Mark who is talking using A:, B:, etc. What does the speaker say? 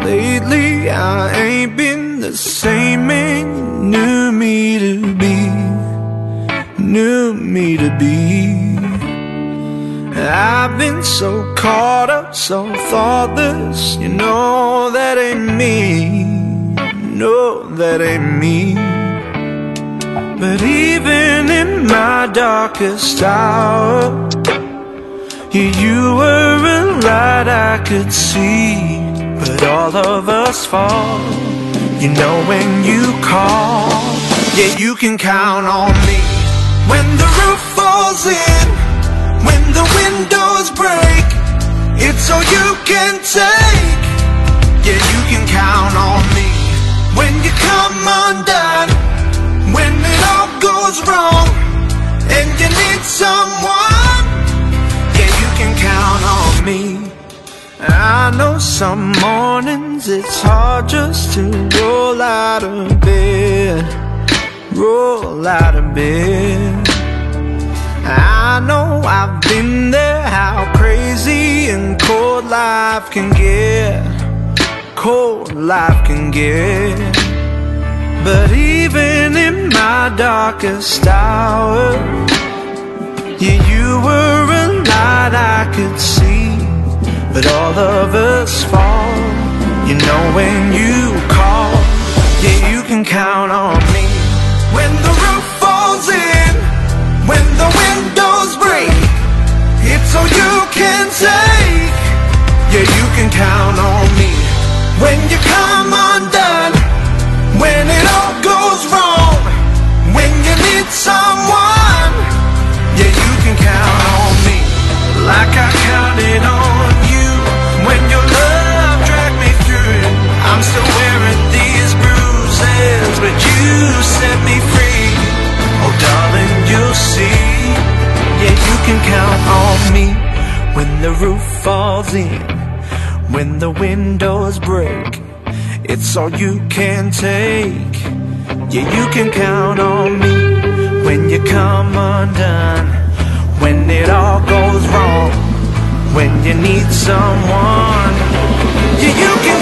A: Lately I ain't been the same man you knew me to be, knew me to be. I've been so caught up, so thoughtless, you know that ain't me, no, that ain't me. But even in my darkest hour, yeah, you were a light I could see. But all of us fall, you know when you call, yeah, you can count on me. When the roof falls in, when the windows break, it's all you can take, yeah, you can count on me. When you come undone, when it all goes wrong, and you need someone, yeah, you can count on me. I know some mornings it's hard just to roll out of bed, roll out of bed. I know I've been there, how crazy and cold life can get, cold life can get. But even in my darkest hour, yeah, you were a light I could see. But all of us fall, you know when you call, yeah, you can count on me. When the roof falls in, when the windows break, it's all you can take, yeah, you can count on me. When you come undone, when it all goes wrong, when you need someone, yeah, you can count on me. Like I counted on you when your love dragged me through. I'm still wearing these bruises, but you set me free. Oh darling, you'll see, yeah, you can count on me. When the roof falls in, when the windows break, it's all you can take, yeah, you can count on me. When you come undone, when it all goes wrong, when you need someone, yeah, you can